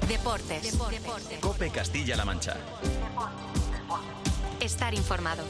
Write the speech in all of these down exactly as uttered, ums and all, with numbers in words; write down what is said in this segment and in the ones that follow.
Deportes. Deportes. COPE Castilla-La Mancha. Estar informado.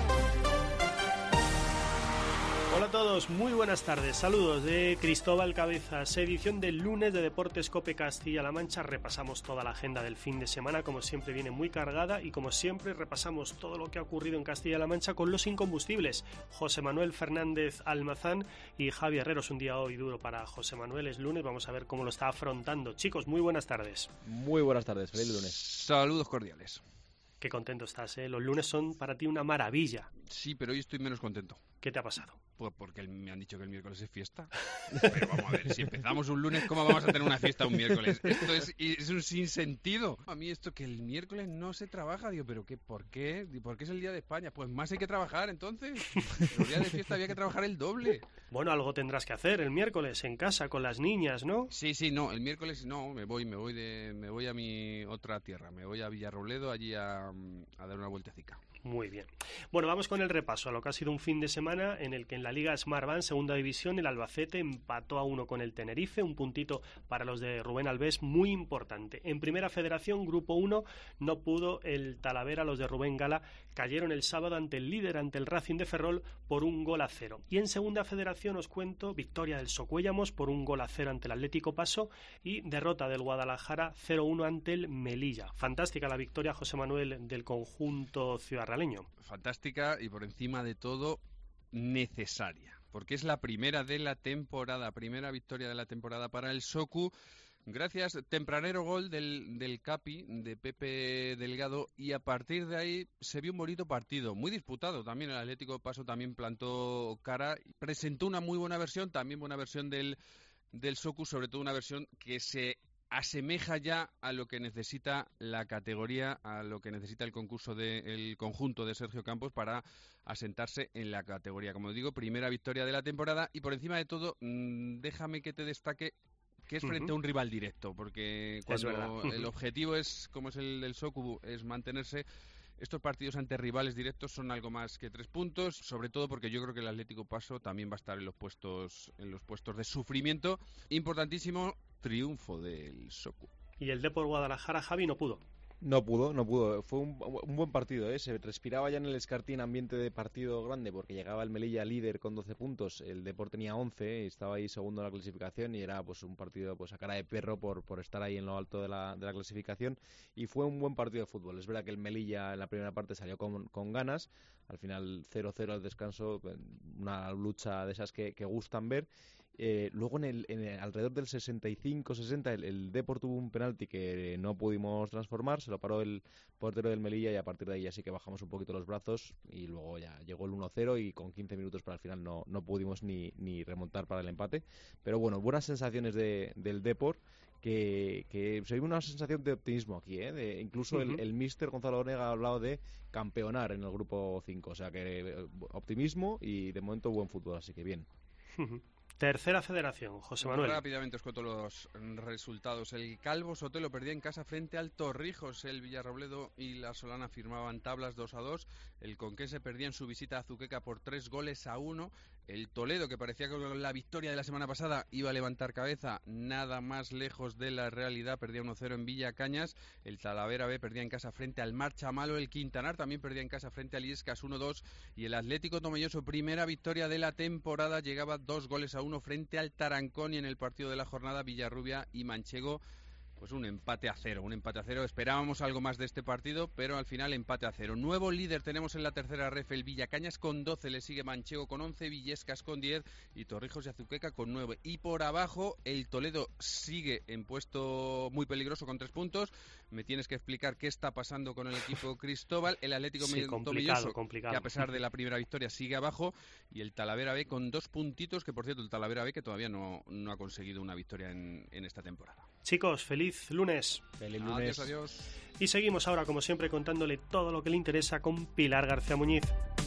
Hola a todos, muy buenas tardes. Saludos de Cristóbal Cabezas, edición del lunes de Deportes COPE Castilla-La Mancha. Repasamos toda la agenda del fin de semana, como siempre viene muy cargada, y como siempre repasamos todo lo que ha ocurrido en Castilla-La Mancha con los incombustibles. José Manuel Fernández Almazán y Javi Herrero. Es un día hoy duro para José Manuel, es lunes, vamos a ver cómo lo está afrontando. Chicos, muy buenas tardes. Muy buenas tardes, feliz lunes. Saludos cordiales. Qué contento estás, ¿eh? Los lunes son para ti una maravilla. Sí, pero hoy estoy menos contento. ¿Qué te ha pasado? Pues porque me han dicho que el miércoles es fiesta. Pero vamos a ver, si empezamos un lunes, ¿cómo vamos a tener una fiesta un miércoles? Esto es, es un sinsentido. A mí esto que el miércoles no se trabaja, digo, ¿pero qué? ¿Por qué? ¿Por qué es el día de España? Pues más hay que trabajar, entonces. Los días de fiesta había que trabajar el doble. Bueno, algo tendrás que hacer el miércoles en casa con las niñas, ¿no? Sí, sí, no, el miércoles no, me voy, me voy de, me voy a mi otra tierra, me voy a Villarrobledo allí a, a dar una vueltecica. Muy bien. Bueno, vamos con el repaso a lo que ha sido un fin de semana en el que en la Liga Smartbank, segunda división, el Albacete empató a uno con el Tenerife, un puntito para los de Rubén Alves muy importante. En Primera Federación, Grupo uno, no pudo el Talavera, los de Rubén Gala cayeron el sábado ante el líder, ante el Racing de Ferrol, por un gol a cero. Y en Segunda Federación os cuento victoria del Socuéllamos por un gol a cero ante el Atlético Paso y derrota del Guadalajara cero uno ante el Melilla. Fantástica la victoria, José Manuel, del conjunto ciudadano. Fantástica y por encima de todo necesaria, porque es la primera de la temporada, primera victoria de la temporada para el Socu. Gracias, tempranero gol del, del Capi, de Pepe Delgado, y a partir de ahí se vio un bonito partido, muy disputado también. El Atlético de Paso también plantó cara, presentó una muy buena versión, también buena versión del, del Socu, sobre todo una versión que se asemeja ya a lo que necesita la categoría, a lo que necesita el concurso del conjunto de Sergio Campos para asentarse en la categoría. Como digo, primera victoria de la temporada y por encima de todo, mmm, déjame que te destaque que es frente uh-huh. a un rival directo, porque cuando el objetivo es, como es el del Socu, es mantenerse, estos partidos ante rivales directos son algo más que tres puntos, sobre todo porque yo creo que el Atlético Paso también va a estar en los puestos en los puestos de sufrimiento. Importantísimo triunfo del Socu. Y el Depor Guadalajara, Javi, no pudo. No pudo, no pudo. Fue un, un buen partido, ¿eh? Se respiraba ya en el Escartín ambiente de partido grande porque llegaba el Melilla líder con doce puntos, el Depor tenía once, estaba ahí segundo en la clasificación y era pues un partido pues a cara de perro por, por estar ahí en lo alto de la, de la clasificación, y fue un buen partido de fútbol. Es verdad que el Melilla en la primera parte salió con, con ganas, al final cero cero al descanso, una lucha de esas que, que gustan ver. Eh, luego en el, en el alrededor del sesenta y cinco sesenta el, el Depor tuvo un penalti que no pudimos transformar, se lo paró el portero del Melilla y a partir de ahí ya sí que bajamos un poquito los brazos y luego ya llegó el uno cero y con quince minutos para el final no, no pudimos ni, ni remontar para el empate. Pero bueno, buenas sensaciones de, del Depor, que, que se vive una sensación de optimismo aquí, ¿eh? De, incluso uh-huh. el, el míster Gonzalo Onega ha hablado de campeonar en el grupo cinco, o sea que eh, optimismo y de momento buen fútbol, así que bien. Uh-huh. Tercera Federación, José Manuel. Rápidamente os cuento los resultados. El Calvo Sotelo perdía en casa frente al Torrijos. El Villarrobledo y la Solana firmaban tablas dos a dos. El Conquense perdía en su visita a Azuqueca por tres goles a uno. El Toledo, que parecía que con la victoria de la semana pasada iba a levantar cabeza, nada más lejos de la realidad, perdía uno cero en Villa Cañas. El Talavera B perdía en casa frente al Marchamalo. El Quintanar también perdía en casa frente al Illescas uno dos. Y el Atlético Tomelloso, primera victoria de la temporada, llegaba dos goles a uno frente al Tarancón, y en el partido de la jornada Villarrubia y Manchego, pues un empate a cero, un empate a cero. Esperábamos algo más de este partido, pero al final empate a cero. Nuevo líder tenemos en la tercera ref, el Villacañas con doce, le sigue Manchego con once, Villescas con diez y Torrijos y Azuqueca con nueve. Y por abajo el Toledo sigue en puesto muy peligroso con tres puntos. Me tienes que explicar qué está pasando con el equipo Cristóbal. El Atlético sí, Tomelloso, complicado. que a pesar de la primera victoria sigue abajo, y el Talavera B con dos puntitos, que por cierto el Talavera B que todavía no, no ha conseguido una victoria en, en esta temporada. Chicos, feliz lunes. Feliz lunes. Adiós, adiós. Y seguimos ahora, como siempre, contándole todo lo que le interesa con Pilar García Muñiz.